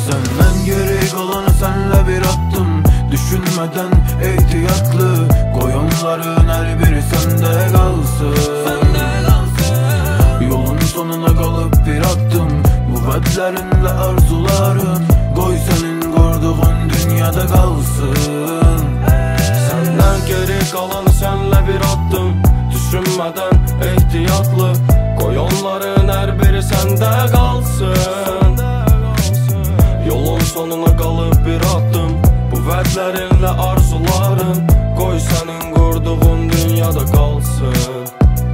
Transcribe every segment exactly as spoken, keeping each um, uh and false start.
Senden geri kalanı senle bir attım, düşünmeden ehtiyatlı. Koyunların her biri sende kalsın. Yolun sonuna kalıp bir attım, kuvvetlerinle arzuların. Koy senin kurduğun dünyada kalsın. Senden geri kalanı senle bir attım, düşünmeden ehtiyatlı. Koyunların her biri sende kalsın. Yolun sonuna kalıp bir attım, kuvvetlerinle arzuların. Koy senin kurduğun dünyada kalsın.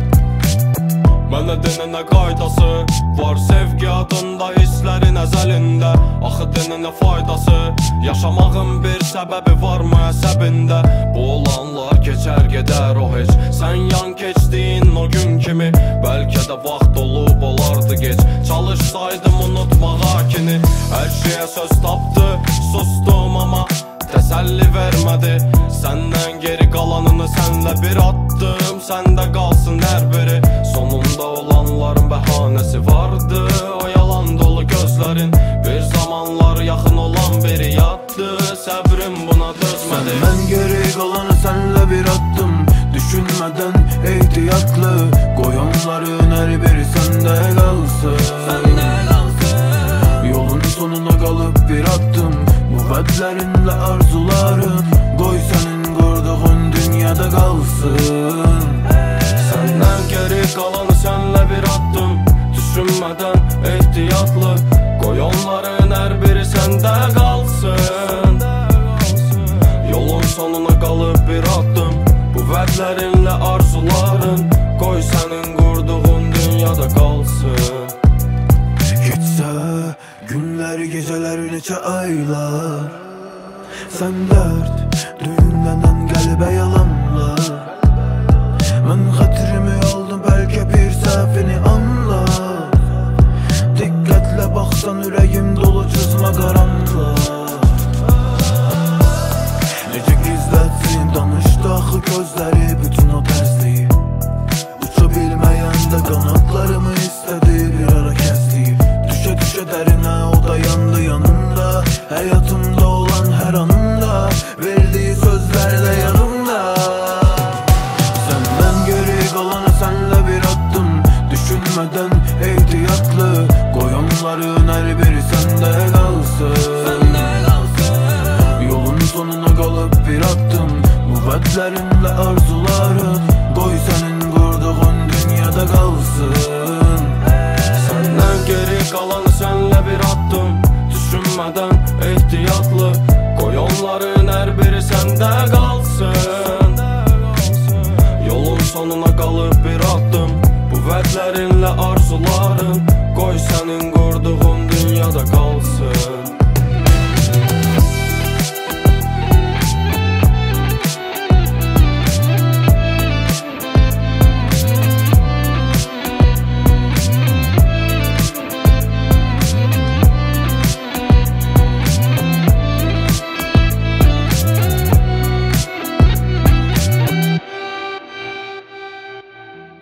Mənə denənə qaydası var sevgi adında, hisslərin əzəlində. Axı denənə faydası, yaşamağın bir səbəbi varmı əsəbində? Bu olanlar keçər gedər o heç, sən yan keçdiyin o gün kimi. Bəlkə də vaxt olub olardı geç, çalışsaydım unutmağa kini. Hər şeyə söz tapdı, sustum amma təsəlli vermədi. Səndən geri qalanını sənlə bir attım, səndə qalsın hər biri. Sonunda olanların bəhanəsi vardı, o yalan dolu gözlərin. Bir zamanlar yaxın olan biri yatdı, səbrim buna dözmədi. Səndən geri qalanı sənlə bir attım, düşünmeden ehtiyatlı. Koyunların her biri sende kalsın. Yolun sonuna kalıp bir attım, kuvvetlerinle arzuların. Koy senin kurduğun dünyada kalsın. Senden geri kalanı senle bir attım, düşünmeden ehtiyatlı. Koyunların her biri sende kalsın. Yolun sonuna kalıp bir attım, kuvvetlerinle arzuların. Koy senin kurduğun dünyada kalsın. Geçse günler geceler neçə aylar, sen dert düğünlenen qəlbə yalanlar. Mən xətrimi aldım, bəlkə bir səhvini anlar. Diqqətlə baxsan ürəyim dolu cızma qaranlar. Necə gizlətsin danışdı axı gözləri bütün o tərsliyi. Uça bilməyən də qanatlarımı istədi, bir ara kəsdi. Düşə düşə dərinə o da yandı yanımda, həyatımda olan hər anımda, verdiği sözlərlə yanımda. Səndən geri qalanı sənlə bir attım, düşünmeden ehtiyatlı. Koyunların her biri sende kalsın. Yolun sonuna kalıp bir attım, kuvvetlerinle arzuların. Koy senin kurduğun dünyada kalsın. Senden geri kalanı senle bir attım, düşünmeden ehtiyatlı. Koyunların her biri sende kalsın. Yolun sonuna kalıp bir attım, kuvvetlerinle arzuların. Koy senin kurduğun dünyada kalsın.